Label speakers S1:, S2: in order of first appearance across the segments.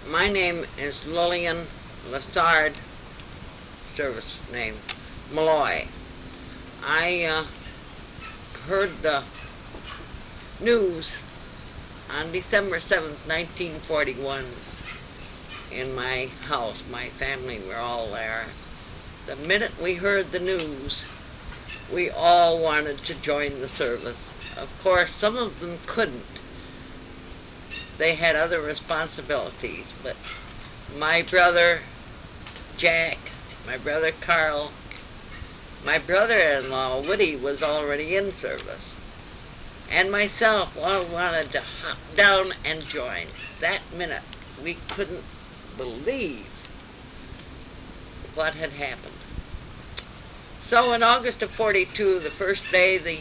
S1: My name is Lillian Lessard, service name, Malloy. I heard the news on December 7th, 1941, in my house. My family were all there. The minute we heard the news, we all wanted to join the service. Of course, some of them couldn't. They had other responsibilities, but my brother Jack, my brother Carl, my brother-in-law Woody was already in service, and myself all wanted to hop down and join. That minute, we couldn't believe what had happened. So in August of 42, the first day the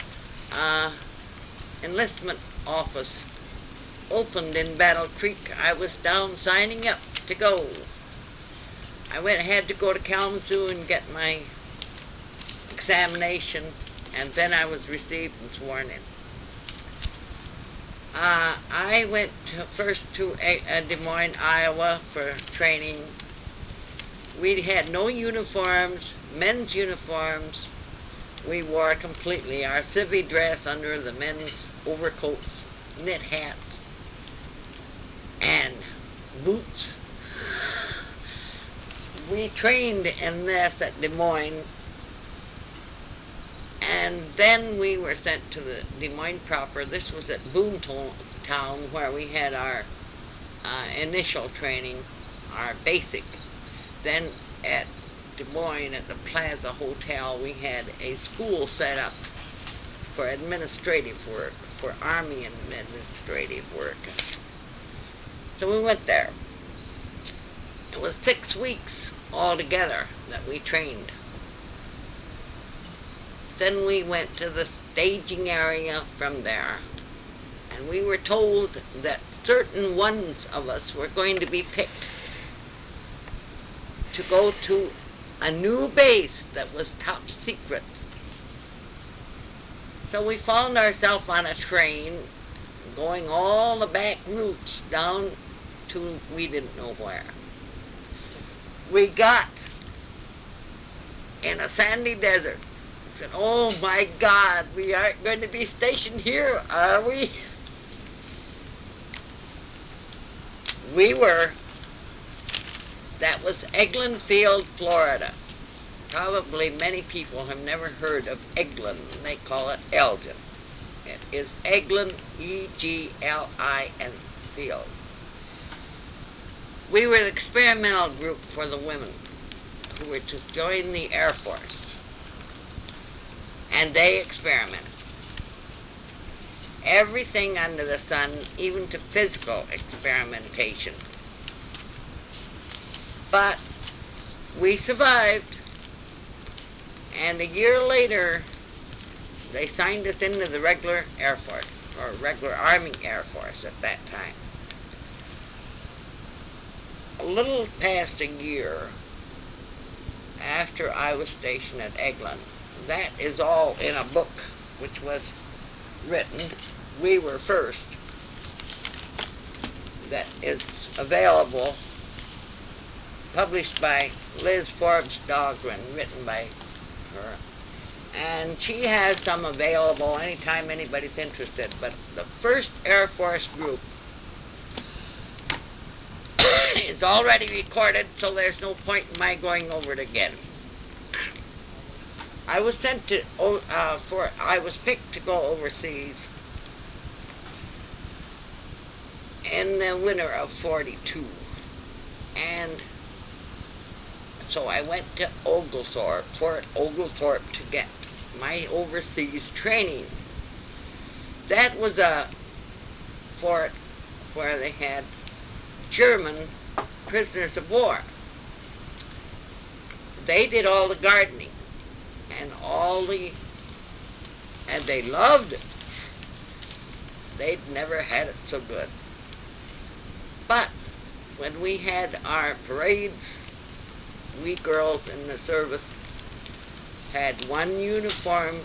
S1: enlistment office opened in Battle Creek, I was down signing up to go. I had to go to Kalamazoo and get my examination, and then I was received and sworn in. I went first to Des Moines, Iowa for training. We had no uniforms, men's uniforms. We wore completely our civvy dress under the men's overcoats, knit hats, and boots. We trained in this at Des Moines, and then we were sent to the Des Moines proper. This was at Boomtown, where we had our initial training, our basic. Then at Des Moines, at the Plaza Hotel, we had a school set up for administrative work, for Army administrative work. So we went there. It was 6 weeks altogether that we trained. Then we went to the staging area from there, and we were told that certain ones of us were going to be picked to go to a new base that was top secret. So we found ourselves on a train going all the back routes down to we didn't know where. We got in a sandy desert. Said, "Oh my God, we aren't going to be stationed here, are we?" We were. That was Eglin Field, Florida. Probably many people have never heard of Eglin. They call it Elgin. It is Eglin, E-G-L-I-N, Field. We were an experimental group for the women who were to join the Air Force. And they experimented. Everything under the sun, even to physical experimentation. But we survived, and a year later, they signed us into the regular Air Force, or regular Army Air Force at that time. A little past a year after I was stationed at Eglin, that is all in a book which was written, We Were First, that is available, published by Liz Forbes Dahlgren, written by her. And she has some available anytime anybody's interested. But the first Air Force group is already recorded, so there's no point in my going over it again. I was sent to, I was picked to go overseas in the winter of 42. And so I went to Oglethorpe, Fort Oglethorpe, to get my overseas training. That was a fort where they had German prisoners of war. They did all the gardening and and they loved it. They'd never had it so good. But when we had our parades, we girls in the service had one uniform,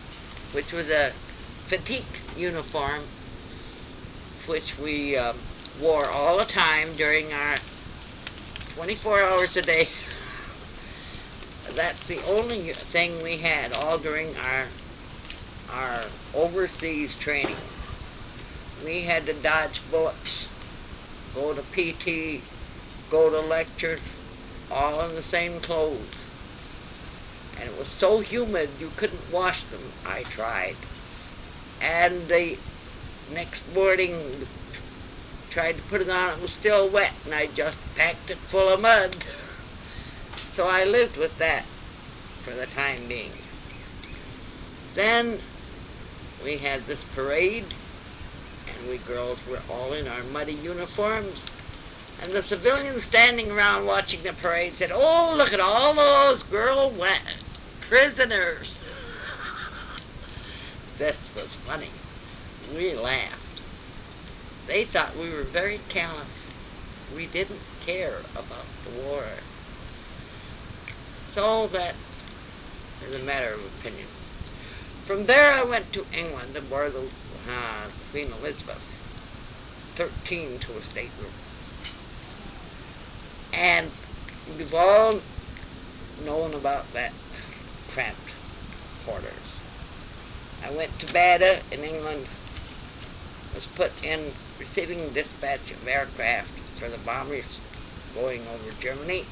S1: which was a fatigue uniform, which we war all the time during our 24 hours a day. That's the only thing we had all during our overseas training. We had to dodge bullets, go to PT, go to lectures, all in the same clothes. And it was so humid you couldn't wash them. I tried. And the next morning, tried to put it on, it was still wet, and I just packed it full of mud. So I lived with that for the time being. Then we had this parade, and we girls were all in our muddy uniforms, and the civilians standing around watching the parade said, "Oh, look at all those girl prisoners." This was funny. We laughed. They thought we were very callous. We didn't care about the war. So that is a matter of opinion. From there I went to England aboard the Queen Elizabeth, 13 to a stateroom. And we've all known about that cramped quarters. I went to Bada in England, was put in receiving dispatch of aircraft for the bombers going over Germany.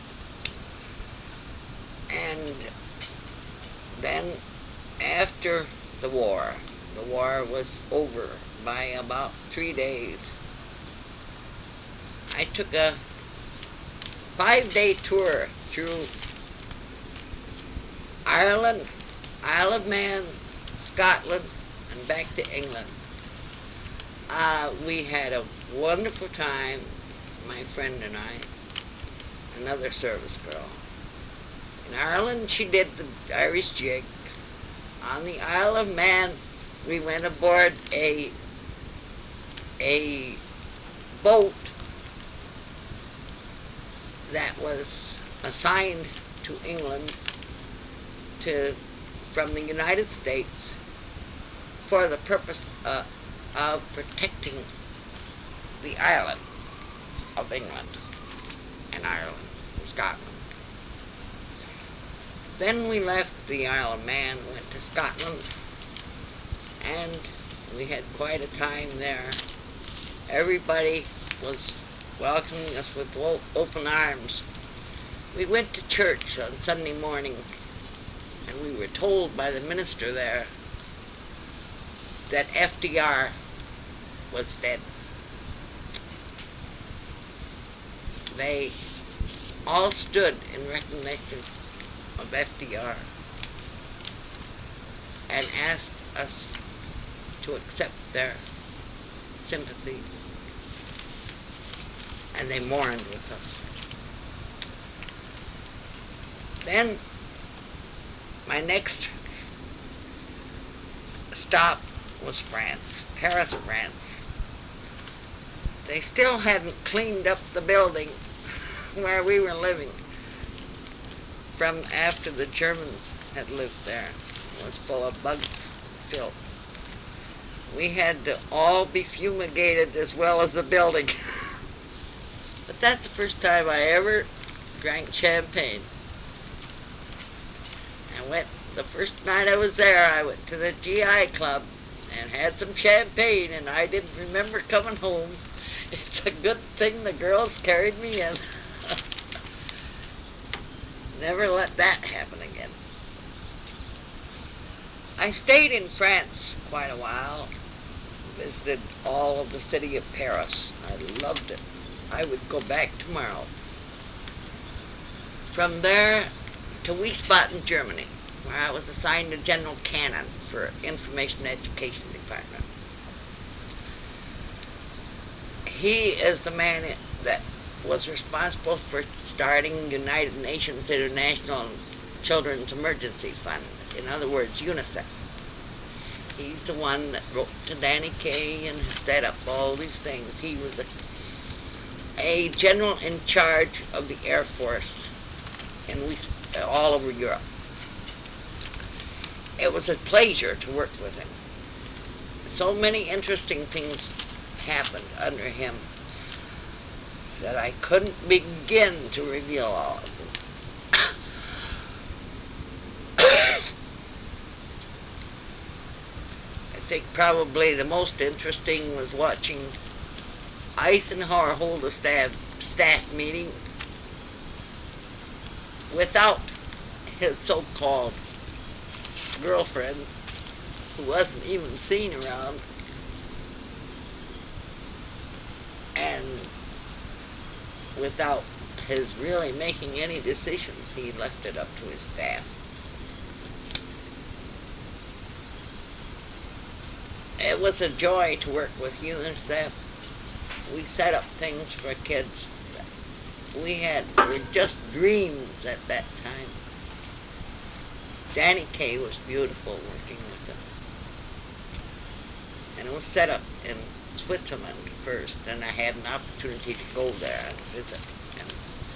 S1: And then after the war was over by about 3 days, I took a 5-day tour through Ireland, Isle of Man, Scotland, and back to England. We had a wonderful time, my friend and I, another service girl. In Ireland, she did the Irish jig. On the Isle of Man, we went aboard a boat that was assigned to England from the United States for the purpose of protecting the island of England and Ireland and Scotland. Then we left the Isle of Man, went to Scotland, and we had quite a time there. Everybody was welcoming us with open arms. We went to church on Sunday morning, and we were told by the minister there that FDR was dead. They all stood in recognition of FDR and asked us to accept their sympathy, and they mourned with us. Then my next stop was France, Paris, France. They still hadn't cleaned up the building where we were living from after the Germans had lived there. It was full of bug filth. We had to all be fumigated as well as the building. But that's the first time I ever drank champagne. The first night I was there, I went to the GI Club and had some champagne, and I didn't remember coming home. It's a good thing the girls carried me in. Never let that happen again. I stayed in France quite a while, visited all of the city of Paris. I loved it. I would go back tomorrow. From there to Wiesbaden, Germany, where I was assigned to General Cannon for Information Education Department. He is the man that was responsible for starting United Nations International Children's Emergency Fund, in other words, UNICEF. He's the one that wrote to Danny Kaye and set up all these things. He was a general in charge of the Air Force all over Europe. It was a pleasure to work with him. So many interesting things happened under him that I couldn't begin to reveal all of them. I think probably the most interesting was watching Eisenhower hold a staff meeting without his so-called girlfriend, who wasn't even seen around, and without his really making any decisions. He left it up to his staff. It was a joy to work with UNICEF. We set up things for kids that were just dreams at that time. Danny Kaye was beautiful working with them. And it was set up in Switzerland first, and I had an opportunity to go there and visit. And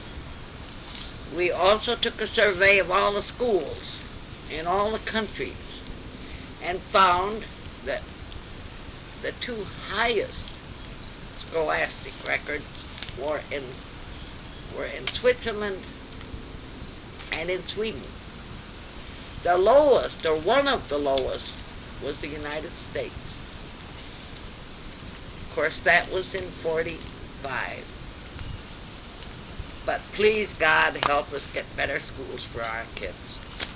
S1: we also took a survey of all the schools in all the countries and found that the two highest scholastic records were in Switzerland and in Sweden. The lowest, or one of the lowest, was the United States. Of course, that was in 45. But please, God, help us get better schools for our kids.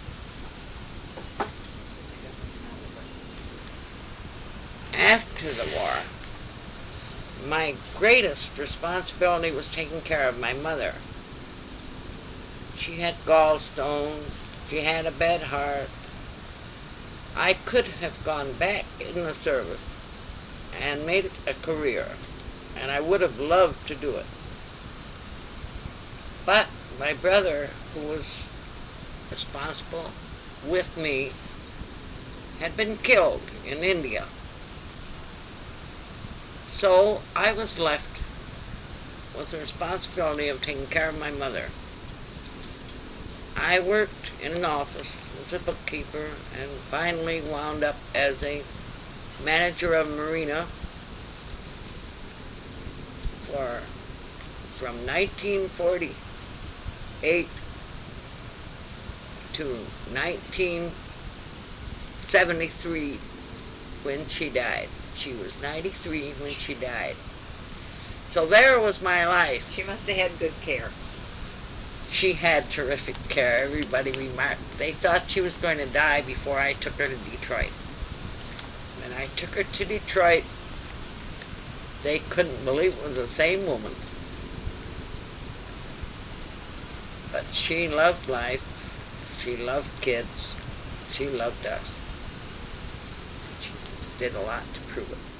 S1: After the war, my greatest responsibility was taking care of my mother. She had gallstones. She had a bad heart. I could have gone back in the service and made it a career, and I would have loved to do it. But my brother, who was responsible with me, had been killed in India. So I was left with the responsibility of taking care of my mother. I worked in an office as a bookkeeper and finally wound up as a manager of marina from 1948 to 1973 when she died. She was 93 when she died. So there was my life.
S2: She must have had good care.
S1: She had terrific care. Everybody remarked. They thought she was going to die before I took her to Detroit. When I took her to Detroit, they couldn't believe it was the same woman. But she loved life. She loved kids. She loved us. She did a lot to prove it.